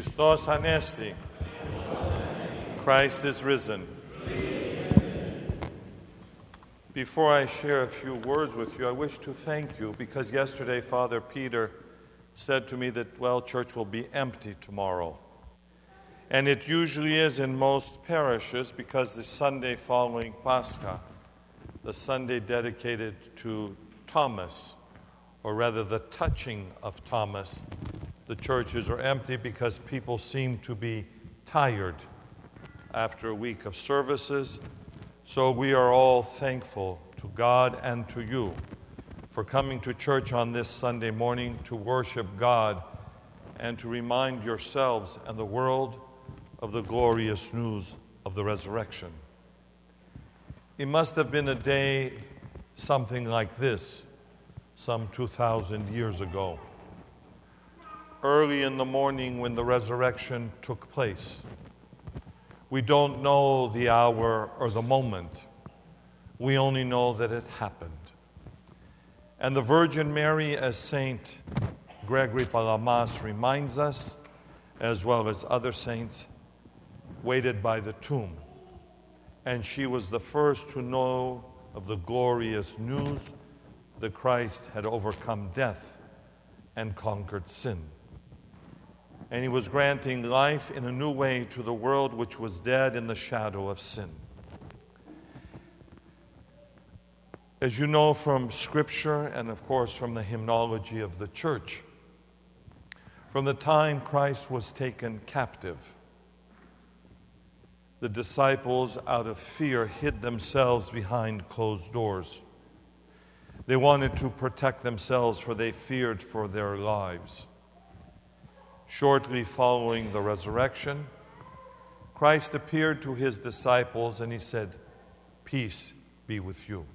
Christos Anesti. Christ is risen. Before I share a few words with you, I wish to thank you because yesterday Father Peter said to me that, well, church will be empty tomorrow. And it usually is in most parishes because the Sunday following Pascha, the Sunday dedicated to Thomas, or rather the touching of Thomas, the churches are empty because people seem to be tired after a week of services. So we are all thankful to God and to you for coming to church on this Sunday morning to worship God and to remind yourselves and the world of the glorious news of the resurrection. It must have been a day something like this, some 2,000 years ago. Early in the morning when the resurrection took place. We don't know the hour or the moment. We only know that it happened. And the Virgin Mary, as Saint Gregory Palamas reminds us, as well as other saints, waited by the tomb. And she was the first to know of the glorious news that Christ had overcome death and conquered sin. And he was granting life in a new way to the world which was dead in the shadow of sin. As you know from Scripture and, of course, from the hymnology of the Church, from the time Christ was taken captive, the disciples, out of fear, hid themselves behind closed doors. They wanted to protect themselves, for they feared for their lives. Shortly following the resurrection, Christ appeared to his disciples and he said, "Peace be with you."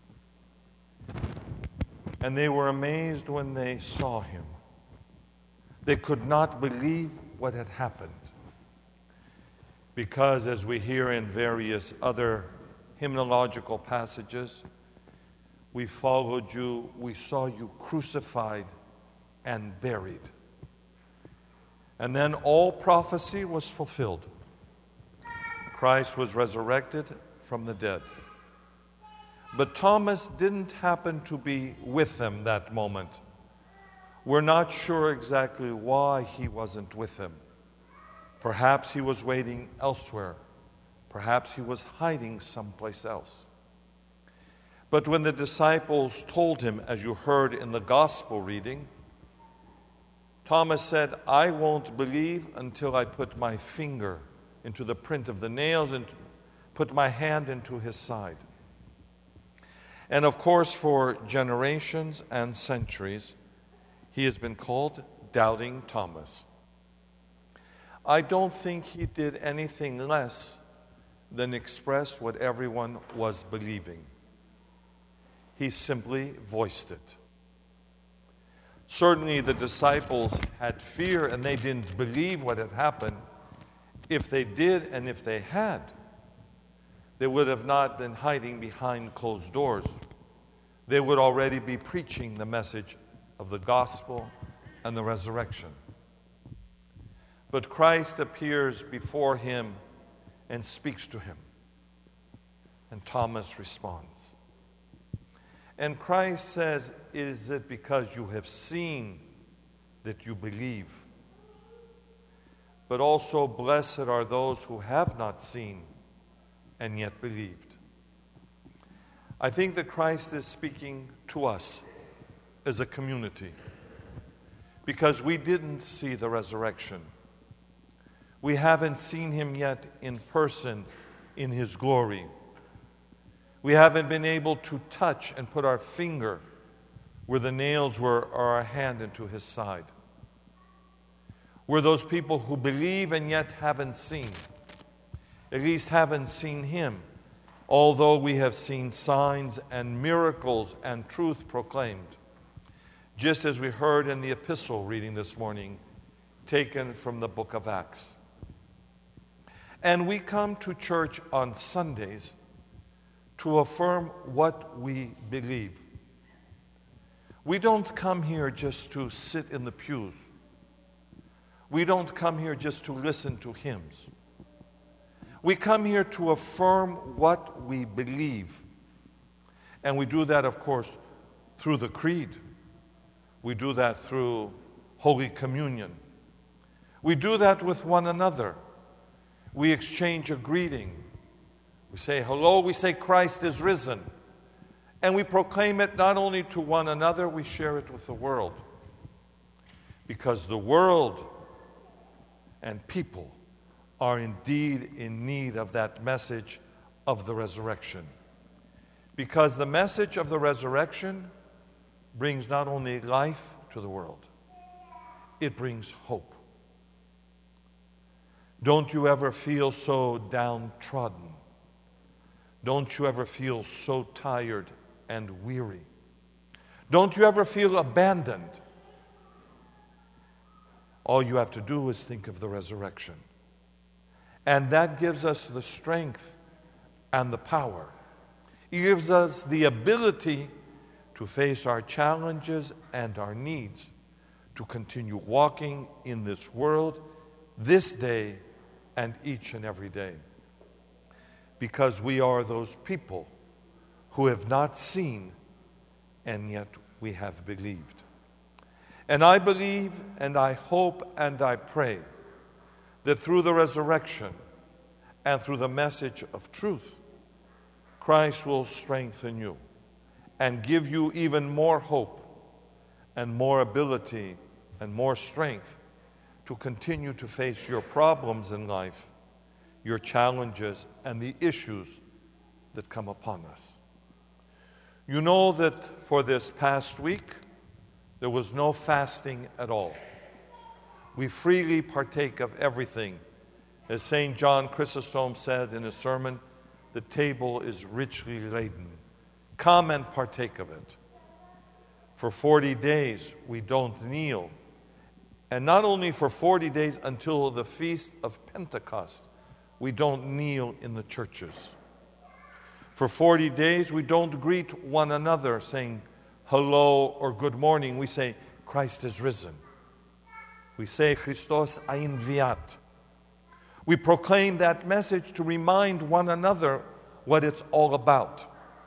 And they were amazed when they saw him. They could not believe what had happened. Because, as we hear in various other hymnological passages, we followed you, we saw you crucified and buried. And then all prophecy was fulfilled. Christ was resurrected from the dead. But Thomas didn't happen to be with them that moment. We're not sure exactly why he wasn't with them. Perhaps he was waiting elsewhere. Perhaps he was hiding someplace else. But when the disciples told him, as you heard in the gospel reading, Thomas said, "I won't believe until I put my finger into the print of the nails and put my hand into his side." And of course, for generations and centuries, he has been called Doubting Thomas. I don't think he did anything less than express what everyone was believing. He simply voiced it. Certainly the disciples had fear and they didn't believe what had happened. If they did and if they had, they would have not been hiding behind closed doors. They would already be preaching the message of the gospel and the resurrection. But Christ appears before him and speaks to him. And Thomas responds. And Christ says, "Is it because you have seen that you believe? But also blessed are those who have not seen and yet believed." I think that Christ is speaking to us as a community because we didn't see the resurrection. We haven't seen him yet in person in his glory. We haven't been able to touch and put our finger where the nails were or our hand into his side. We're those people who believe and yet haven't seen. At least haven't seen him, although we have seen signs and miracles and truth proclaimed. Just as we heard in the epistle reading this morning, taken from the book of Acts. And we come to church on Sundays to affirm what we believe. We don't come here just to sit in the pews. We don't come here just to listen to hymns. We come here to affirm what we believe. And we do that, of course, through the creed. We do that through Holy Communion. We do that with one another. We exchange a greeting. We say hello, we say Christ is risen. And we proclaim it not only to one another, we share it with the world. Because the world and people are indeed in need of that message of the resurrection. Because the message of the resurrection brings not only life to the world, it brings hope. Don't you ever feel so downtrodden? Don't you ever feel so tired and weary? Don't you ever feel abandoned? All you have to do is think of the resurrection. And that gives us the strength and the power. It gives us the ability to face our challenges and our needs, to continue walking in this world this day and each and every day. Because we are those people who have not seen and yet we have believed. And I believe and I hope and I pray that through the resurrection and through the message of truth, Christ will strengthen you and give you even more hope and more ability and more strength to continue to face your problems in life, your challenges, and the issues that come upon us. You know that for this past week, there was no fasting at all. We freely partake of everything. As St. John Chrysostom said in his sermon, the table is richly laden. Come and partake of it. For 40 days, we don't kneel. And not only for 40 days until the Feast of Pentecost, we don't kneel in the churches. For 40 days, we don't greet one another saying hello or good morning. We say, Christ is risen. We say, Christos a inviat. We proclaim that message to remind one another what it's all about.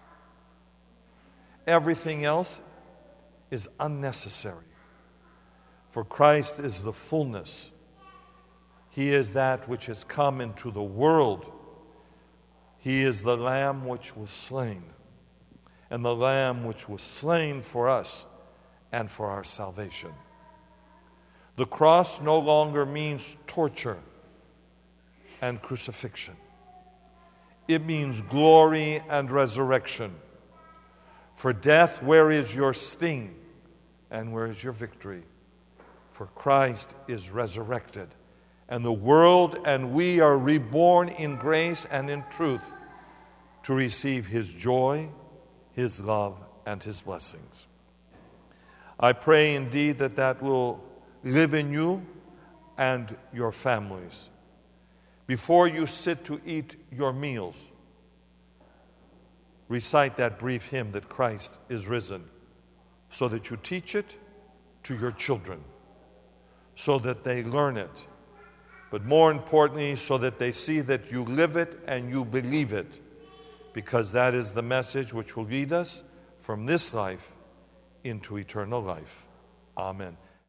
Everything else is unnecessary. For Christ is the fullness. He is that which has come into the world. He is the Lamb which was slain, and the Lamb which was slain for us and for our salvation. The cross no longer means torture and crucifixion. It means glory and resurrection. For death, where is your sting and where is your victory? For Christ is resurrected, and the world and we are reborn in grace and in truth to receive His joy, His love, and His blessings. I pray indeed that that will live in you and your families. Before you sit to eat your meals, recite that brief hymn that Christ is risen, so that you teach it to your children, so that they learn it, but more importantly, so that they see that you live it and you believe it, because that is the message which will lead us from this life into eternal life. Amen.